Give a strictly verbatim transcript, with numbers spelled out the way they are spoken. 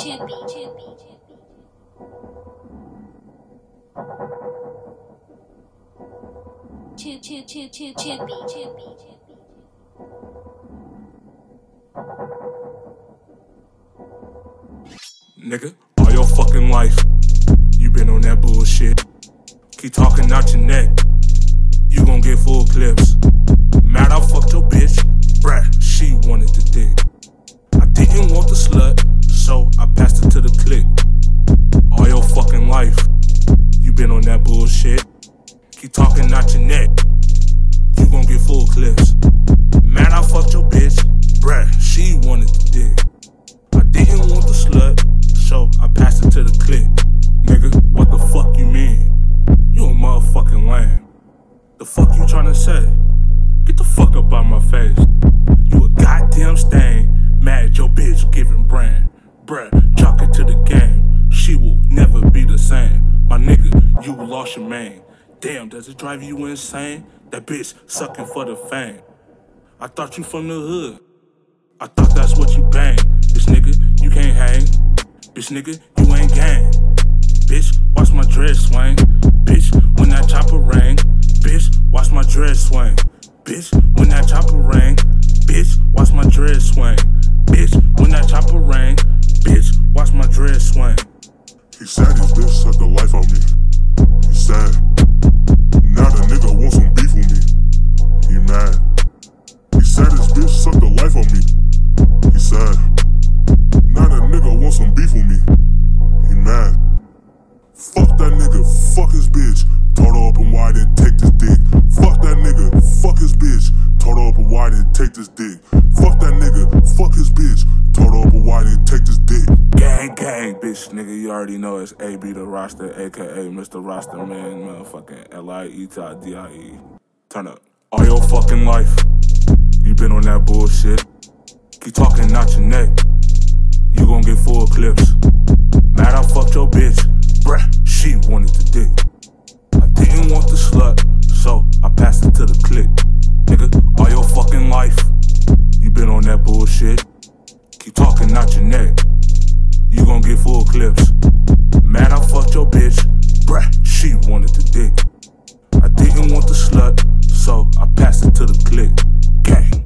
Chippy, Chippy, Chippy. Chip, chip, chip, chip, Chippy, Chippy, Chippy. Nigga, all your fucking life, you been on that bullshit. Keep talking out your neck, you gon' get full clips. Mad I fucked your bitch, bruh, she wanted the dick. I didn't want the slut, so I passed it to the click. All your fucking life, you been on that bullshit. Keep talking out your neck, you gon' get full clips. Mad I fucked your bitch, bruh, she wanted the dick. I didn't want the slut, so I passed it to the click. Nigga, what the fuck you mean? You a motherfucking lame. The fuck you tryna say? Get the fuck up out my face. You a goddamn stain, mad your bitch giving brain. Bruh, chalk it to the game, she will never be the same. My nigga, you lost your man. Damn, does it drive you insane? That bitch sucking for the fame. I thought you from the hood, I thought that's what you bang. Bitch nigga, you can't hang. Bitch nigga, you ain't gang. Bitch, watch my dress swing. Bitch, when that chopper rang. Bitch, watch my dress swing. Bitch, when that chopper rang. Bitch, watch my dress swing. Bitch, when that chopper rang. Bitch, watch my dress swing. He said his bitch sucked the life out me. He said, now the nigga wants some beef with me. He mad. He said his bitch sucked the life out me. He said, now the nigga wants some beef with me. He mad. Fuck that nigga, fuck his bitch. Told her up and wide and take this dick. Fuck that nigga, fuck his bitch. Told her up and wide and take this dick. Fuck that nigga, fuck his bitch. Told her up and wide and take this dick. Gang, gang, bitch, nigga, you already know it's A B the roster, aka Mister Roster Man, motherfucking L I E T I D I E. Turn up. All your fucking life, you been on that bullshit. Keep talking out your neck, you gon' get full clips. Mad I fucked your bitch, bruh, she wanted the dick. I didn't want the slut, so I passed it to the click. Nigga, all your fucking life, you been on that bullshit. Keep talking out your neck, you gon' get full clips. Mad I fucked your bitch, bruh, she wanted the dick. I didn't want the slut, so I passed it to the click. Gang.